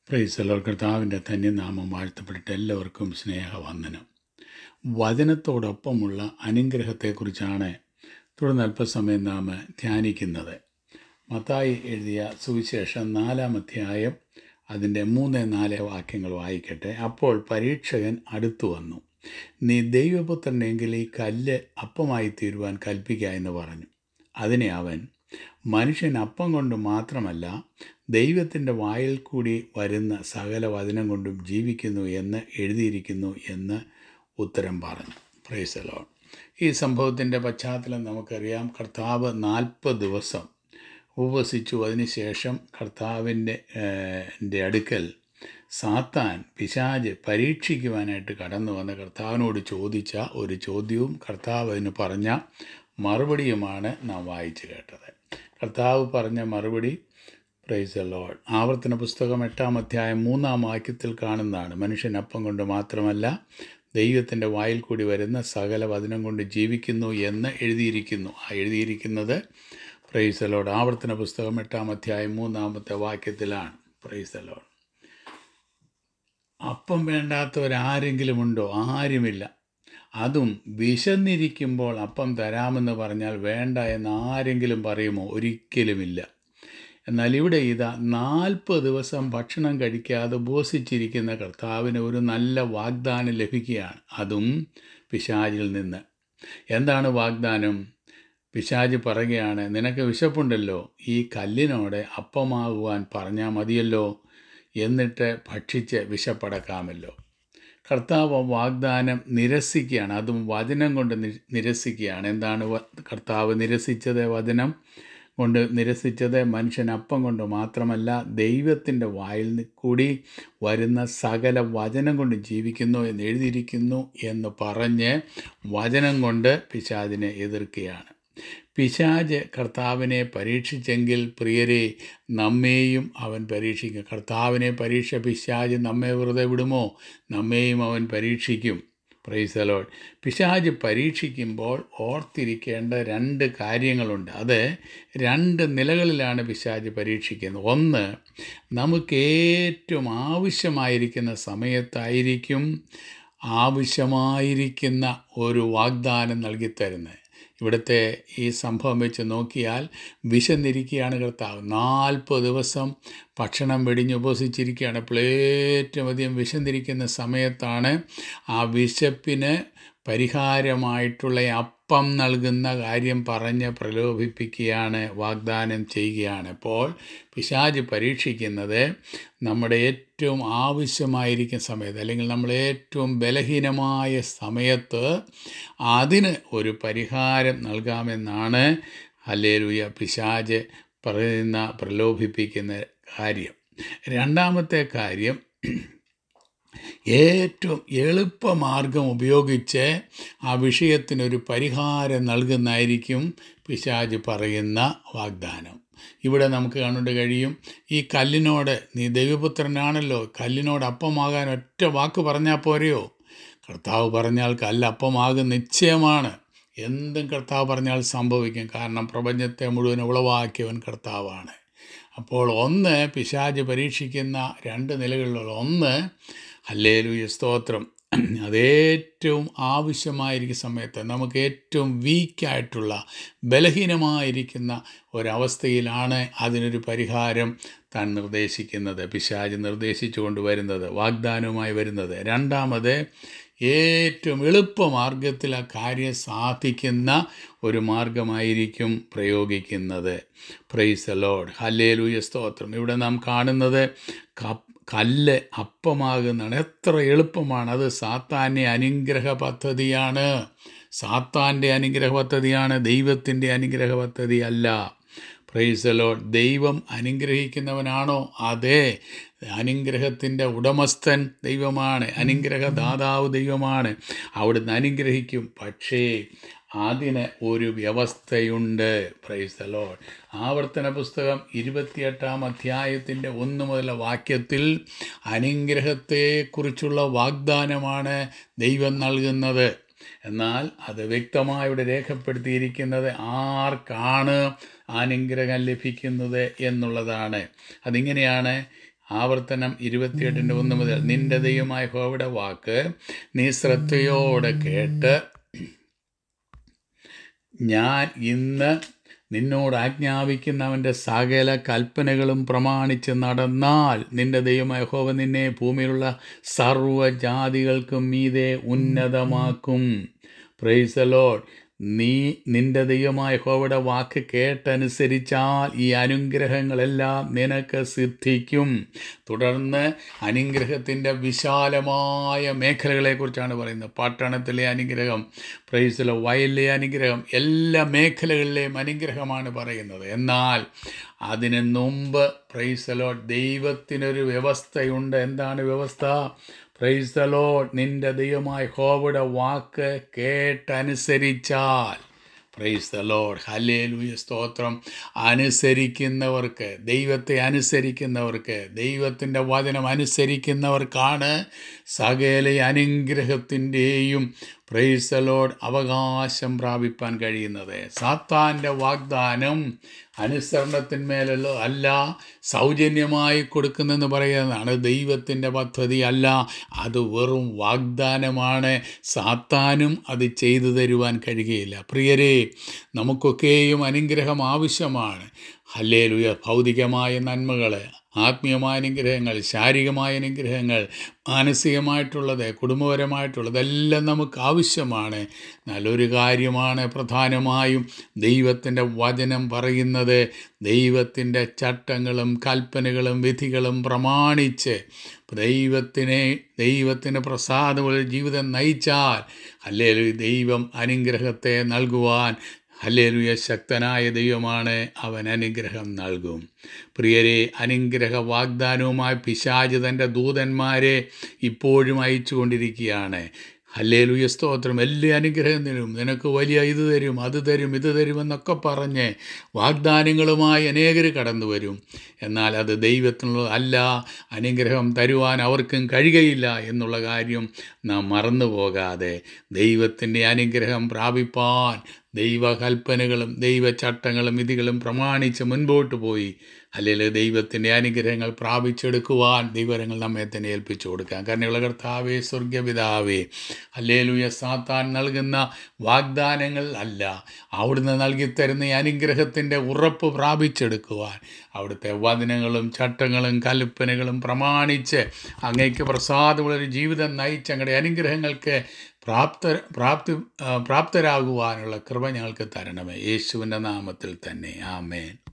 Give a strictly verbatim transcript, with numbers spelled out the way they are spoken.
Price the Lord. കർത്താവിൻ്റെ ധന്യനാമം വാഴ്ത്തപ്പെട്ടിട്ട് എല്ലാവർക്കും സ്നേഹവന്ദനം. വചനത്തോടൊപ്പമുള്ള അനുഗ്രഹത്തെക്കുറിച്ചാണ് തുടർന്ന് അല്പസമയം നാം ധ്യാനിക്കുന്നത്. മത്തായി എഴുതിയ സുവിശേഷം നാലാം അധ്യായം അതിൻ്റെ മൂന്ന് നാല് വാക്യങ്ങൾ വായിക്കട്ടെ. അപ്പോൾ പരീക്ഷകൻ അടുത്തു വന്നു, നീ ദൈവപുത്രനെങ്കിൽ ഈ കല്ല് അപ്പമായി തീരുവാൻ കൽപ്പിക്കുക എന്ന് പറഞ്ഞു. അതിനെ അവൻ, മനുഷ്യൻ അപ്പം കൊണ്ട് മാത്രമല്ല ദൈവത്തിൻ്റെ വായിൽ കൂടി വരുന്ന സകല വചനം കൊണ്ടും ജീവിക്കുന്നു എന്ന് എഴുതിയിരിക്കുന്നു എന്ന് ഉത്തരം പറഞ്ഞു. Praise the Lord. ഈ സംഭവത്തിൻ്റെ പശ്ചാത്തലം നമുക്കറിയാം. കർത്താവ് നാൽപ്പത് ദിവസം ഉപവസിച്ചു. അതിനുശേഷം കർത്താവിൻ്റെ ൻ്റെ അടുക്കൽ സാത്താൻ പിശാച് പരീക്ഷിക്കുവാനായിട്ട് കടന്നു വന്ന് കർത്താവിനോട് ചോദിച്ച ഒരു ചോദ്യവും കർത്താവ് അതിന് പറഞ്ഞ മറുപടിയുമാണ് നാം വായിച്ചു കേട്ടത്. കർത്താവ് പറഞ്ഞ മറുപടി, പ്രൈസ് ദി ലോർഡ്, ആവർത്തന പുസ്തകം എട്ടാം അധ്യായം മൂന്നാം വാക്യത്തിൽ കാണുന്നതാണ്. മനുഷ്യൻ അപ്പം കൊണ്ട് മാത്രമല്ല ദൈവത്തിൻ്റെ വായിൽ കൂടി വരുന്ന സകല വചനം കൊണ്ട് ജീവിക്കുന്നു എന്ന് എഴുതിയിരിക്കുന്നു. ആ എഴുതിയിരിക്കുന്നത് പ്രൈസ് ദി ലോർഡ് ആവർത്തന പുസ്തകം എട്ടാം അധ്യായം മൂന്നാമത്തെ വാക്യത്തിലാണ്. Price the Lord. അപ്പം വേണ്ടാത്തവരാരെങ്കിലും ഉണ്ടോ? ആരുമില്ല. അതും വിശന്നിരിക്കുമ്പോൾ അപ്പം തരാമെന്ന് പറഞ്ഞാൽ വേണ്ട എന്ന് ആരെങ്കിലും പറയുമോ? ഒരിക്കലുമില്ല. എന്നാൽ ഇവിടെ ഇതാ നാൽപ്പത് ദിവസം ഭക്ഷണം കഴിക്കാതെ ഉപവസിച്ചിരിക്കുന്ന കർത്താവിന് ഒരു നല്ല വാഗ്ദാനം ലഭിക്കുകയാണ്, അതും പിശാചിൽ നിന്ന്. എന്താണ് വാഗ്ദാനം? പിശാച് പറയുകയാണ്, നിനക്ക് വിശപ്പുണ്ടല്ലോ, ഈ കല്ലിനോട് അപ്പമാകുവാൻ പറഞ്ഞാൽ മതിയല്ലോ, എന്നിട്ട് ഭക്ഷിച്ച് വിശപ്പടക്കാമല്ലോ. കർത്താവ് വാഗ്ദാനം നിരസിക്കുകയാണ്, അതും വചനം കൊണ്ട് നിരസിക്കുകയാണ്. എന്താണ് കർത്താവ് നിരസിച്ചത്? വചനം കൊണ്ട് നിരസിച്ചത് മനുഷ്യൻ അപ്പം കൊണ്ട് മാത്രമല്ല ദൈവത്തിൻ്റെ വായിൽ കൂടി വരുന്ന സകല വചനം കൊണ്ട് ജീവിക്കുന്നു എന്ന് എഴുതിയിരിക്കുന്നു എന്ന് പറഞ്ഞ് വചനം കൊണ്ട് പിശാചിനെ എതിർക്കുകയാണ്. പിശാച് കർത്താവിനെ പരീക്ഷിച്ചെങ്കിൽ പ്രിയരെ, നമ്മെയും അവൻ പരീക്ഷിക്കും. കർത്താവിനെ പരീക്ഷ പിശാച് നമ്മെ വെറുതെ വിടുമോ? നമ്മെയും അവൻ പരീക്ഷിക്കും. Praise the Lord. പിശാച് പരീക്ഷിക്കുമ്പോൾ ഓർത്തിരിക്കേണ്ട രണ്ട് കാര്യങ്ങളുണ്ട്. അത് രണ്ട് നിലകളിലാണ് പിശാച് പരീക്ഷിക്കുന്നത്. ഒന്ന്, നമുക്ക് ഏറ്റവും ആവശ്യമായിരിക്കുന്ന സമയത്തായിരിക്കും ആവശ്യമായിരിക്കുന്ന ഒരു വാഗ്ദാനം നൽകിത്തരുന്നത്. ഇവിടുത്തെ ഈ സംഭവം വെച്ച് നോക്കിയാൽ വിശന്നിരിക്കുകയാണ് കർത്താവ്. നാൽപ്പത് ദിവസം ഭക്ഷണം വെടിഞ്ഞ് ഉപവസിച്ചിരിക്കുകയാണ്. അപ്പോൾ ഏറ്റവും അധികം വിശന്നിരിക്കുന്ന സമയത്താണ് ആ വിശപ്പിന് പരിഹാരമായിട്ടുള്ള അപ്പം നൽകുന്ന കാര്യം പറഞ്ഞ് പ്രലോഭിപ്പിക്കുകയാണ്, വാഗ്ദാനം ചെയ്യുകയാണ്. അപ്പോൾ പിശാച് പരീക്ഷിക്കുന്നത് നമ്മുടെ ഏറ്റവും ആവശ്യമായിരിക്കുന്ന സമയത്ത്, അല്ലെങ്കിൽ നമ്മൾ ഏറ്റവും ബലഹീനമായ സമയത്ത് അതിന് ഒരു പരിഹാരം നൽകാമെന്നാണ് ഹല്ലേലൂയ പിശാച് പറയുന്ന പ്രലോഭിപ്പിക്കുന്ന കാര്യം. രണ്ടാമത്തെ കാര്യം, ഏറ്റവും എളുപ്പമാർഗം ഉപയോഗിച്ച് ആ വിഷയത്തിനൊരു പരിഹാരം നൽകുന്നതായിരിക്കും പിശാച് പറയുന്ന വാഗ്ദാനം. ഇവിടെ നമുക്ക് കാണേണ്ട കഴിയും, ഈ കല്ലിനോട്, നീ ദൈവപുത്രനാണല്ലോ, കല്ലിനോട് അപ്പമാകാൻ ഒറ്റ വാക്ക് പറഞ്ഞാൽ പോരെയോ? കർത്താവ് പറഞ്ഞാൽ കല്ല് അപ്പമാകും നിശ്ചയമാണ്. എന്തും കർത്താവ് പറഞ്ഞാൽ സംഭവിക്കും. കാരണം പ്രപഞ്ചത്തെ മുഴുവൻ ഉളവാക്കിയവൻ കർത്താവാണ്. അപ്പോൾ ഒന്ന്, പിശാച് പരീക്ഷിക്കുന്ന രണ്ട് നിലകളിലുള്ള ഒന്ന്, ഹല്ലേലൂയ സ്തോത്രം, അതേറ്റവും ആവശ്യമായിരിക്കുന്ന സമയത്ത് നമുക്ക് ഏറ്റവും വീക്കായിട്ടുള്ള ബലഹീനമായിരിക്കുന്ന ഒരവസ്ഥയിലാണ് അതിനൊരു പരിഹാരം താൻ നിർദ്ദേശിക്കുന്നത്, പിശാച് നിർദ്ദേശിച്ചു കൊണ്ടുവരുന്നത്, വാഗ്ദാനവുമായി വരുന്നത്. രണ്ടാമത്, ഏറ്റവും എളുപ്പമാർഗത്തിൽ ആ കാര്യം സാധിക്കുന്ന ഒരു മാർഗമായിരിക്കും പ്രയോഗിക്കുന്നത്. Price the Lord. ഹല്ലേലൂയ സ്തോത്രം. ഇവിടെ നാം കാണുന്നത് കല്ല് അപ്പമാകുന്നതാണ്. എത്ര എളുപ്പമാണ് അത്! സാത്താൻ്റെ അനുഗ്രഹ പദ്ധതിയാണ്. സാത്താൻ്റെ അനുഗ്രഹ പദ്ധതിയാണ്, ദൈവത്തിൻ്റെ അനുഗ്രഹ പദ്ധതി അല്ല. Praise the Lord. ദൈവം അനുഗ്രഹിക്കുന്നവനാണോ? അതെ. അനുഗ്രഹത്തിൻ്റെ ഉടമസ്ഥൻ ദൈവമാണ്, അനുഗ്രഹദാതാവ് ദൈവമാണ്. അവിടുന്ന് അനുഗ്രഹിക്കും. പക്ഷേ അതിന് ഒരു വ്യവസ്ഥയുണ്ട്. Praise the Lord. ആവർത്തന പുസ്തകം ഇരുപത്തിയെട്ടാം അധ്യായത്തിൻ്റെ ഒന്ന് മുതൽ വാക്യത്തിൽ അനുഗ്രഹത്തെക്കുറിച്ചുള്ള വാഗ്ദാനമാണ് ദൈവം നൽകുന്നത്. എന്നാൽ അത് വ്യക്തമായി ഇവിടെ രേഖപ്പെടുത്തിയിരിക്കുന്നത് ആർക്കാണ് അനുഗ്രഹം ലഭിക്കുന്നത് എന്നുള്ളതാണ്. അതിങ്ങനെയാണ്, ആവർത്തനം ഇരുപത്തിയെട്ടിൻ്റെ ഒന്ന് മുതൽ നിന്റെ ദൈവമായ യഹോവയുടെ വാക്ക് നീ ശ്രദ്ധയോടെ കേട്ട് ഞാൻ ഇന്ന് നിന്നോട് ആജ്ഞാപിക്കുന്നവൻ്റെ സകല കൽപ്പനകളും പ്രമാണിച്ച് നടന്നാൽ നിന്റെ ദൈവമായ യഹോവ നിന്നെ ഭൂമിയിലുള്ള സർവ്വജാതികൾക്കും മീതെ ഉന്നതമാക്കും. Price the Lord. നീ നിന്റെ ദൈവമായ യഹോവയുടെ വാക്ക് കേട്ടനുസരിച്ചാൽ ഈ അനുഗ്രഹങ്ങളെല്ലാം നിനക്ക് സിദ്ധിക്കും. തുടർന്ന് അനുഗ്രഹത്തിൻ്റെ വിശാലമായ മേഖലകളെക്കുറിച്ചാണ് പറയുന്നത്. പട്ടണത്തിലെ അനുഗ്രഹം, പ്രൈസ് ദി ലോർഡ്, വയലിലെ അനുഗ്രഹം, എല്ലാ മേഖലകളിലെയും അനുഗ്രഹമാണ് പറയുന്നത്. എന്നാൽ അതിന് മുമ്പ് പ്രൈസ് ദി ലോർഡ് ദൈവത്തിനൊരു വ്യവസ്ഥയുണ്ട്. എന്താണ് വ്യവസ്ഥ? പ്രൈസ് ദി ലോർഡ്, നിന്റെ ദൈവമായ യഹോവയുടെ വാക്ക് കേട്ടനുസരിച്ചാൽ, പ്രൈസ് ദി ലോർഡ്, ഹല്ലേലൂയ, സ്തോത്രം. അനുസരിക്കുന്നവർക്ക്, ദൈവത്തെ അനുസരിക്കുന്നവർക്ക്, ദൈവത്തിൻ്റെ വചനം അനുസരിക്കുന്നവർക്കാണ് സകല അനുഗ്രഹത്തിൻ്റെയും പ്രൈസ് ദി ലോർഡ് അവകാശം പ്രാപിപ്പാൻ കഴിയുന്നത്. സാത്താൻ്റെ വാഗ്ദാനം അനുസരണത്തിന്മേലുള്ള അല്ല, സൗജന്യമായി കൊടുക്കുന്നെന്ന് പറയുന്നതാണ്. ദൈവത്തിൻ്റെ പദ്ധതി അല്ല, അത് വെറും വാഗ്ദാനമാണ്. സാത്താനും അത് ചെയ്തു തരുവാൻ കഴിയുകയില്ല. പ്രിയരെ, നമുക്കൊക്കെയും അനുഗ്രഹം ആവശ്യമാണ്. ഹല്ലേലൂയ. ഭൗതികമായ നന്മകൾ, ആത്മീയമായ അനുഗ്രഹങ്ങൾ, ശാരീരികമായ അനുഗ്രഹങ്ങൾ, മാനസികമായിട്ടുള്ളത്, കുടുംബപരമായിട്ടുള്ളത് എല്ലാം നമുക്ക് ആവശ്യമാണ്. നല്ലൊരു കാര്യമാണ് പ്രധാനമായും ദൈവത്തിൻ്റെ വചനം പറയുന്നത്. ദൈവത്തിൻ്റെ ചട്ടങ്ങളും കൽപ്പനകളും വിധികളും പ്രമാണിച്ച് ദൈവത്തിനെ ദൈവത്തിന് പ്രസാദമുള്ള ജീവിതം നയിച്ചാൽ ഹല്ലേലൂയ ദൈവം അനുഗ്രഹത്തെ നൽകുവാൻ ഹല്ലേലൂയ ശക്തനായ ദൈവമാണ്. അവൻ അനുഗ്രഹം നൽകും. പ്രിയരെ, അനുഗ്രഹ വാഗ്ദാനവുമായി പിശാച് തൻ്റെ ദൂതന്മാരെ ഇപ്പോഴും അയച്ചു കൊണ്ടിരിക്കുകയാണ്. ഹല്ലേലൂയ, സ്തോത്രം. എല്ലാ അനുഗ്രഹം തരും, നിനക്ക് വലിയ ഇത് തരും, അത് തരും, ഇത് തരുമെന്നൊക്കെ പറഞ്ഞ് വാഗ്ദാനങ്ങളുമായി അനേകർ കടന്നു വരും. എന്നാൽ അത് ദൈവത്തിനുള്ള അല്ല. അനുഗ്രഹം തരുവാൻ അവർക്കും കഴിയുകയില്ല എന്നുള്ള കാര്യം നാം മറന്നു പോകാതെ ദൈവത്തിൻ്റെ അനുഗ്രഹം പ്രാപിപ്പാൻ ദൈവകൽപ്പനകളും ദൈവചട്ടങ്ങളും വിധികളും പ്രമാണിച്ച് മുൻപോട്ട് പോയി അല്ലെങ്കിൽ ദൈവത്തിൻ്റെ അനുഗ്രഹങ്ങൾ പ്രാപിച്ചെടുക്കുവാൻ ദൈവങ്ങൾ നമ്മെ തന്നെ ഏൽപ്പിച്ചു കൊടുക്കാം. കരുണയുള്ള കർത്താവേ, സ്വർഗപിതാവേ, ഹല്ലേലൂയ, സാത്താൻ നൽകുന്ന വാഗ്ദാനങ്ങൾ അല്ല, അവിടുന്ന് നൽകിത്തരുന്ന ഈ അനുഗ്രഹത്തിൻ്റെ ഉറപ്പ് പ്രാപിച്ചെടുക്കുവാൻ അവിടുത്തെ വചനങ്ങളും ചട്ടങ്ങളും കൽപ്പനകളും പ്രമാണിച്ച് അങ്ങേക്ക് പ്രസാദമുള്ളൊരു ജീവിതം നയിച്ച് അങ്ങയുടെ അനുഗ്രഹങ്ങൾക്ക് പ്രാപ്ത പ്രാപ്തി പ്രാപ്തരാകുവാനുള്ള കൃപ ഞങ്ങൾക്ക് തരണമേ. യേശുവിൻ്റെ നാമത്തിൽ തന്നെ. ആമേൻ.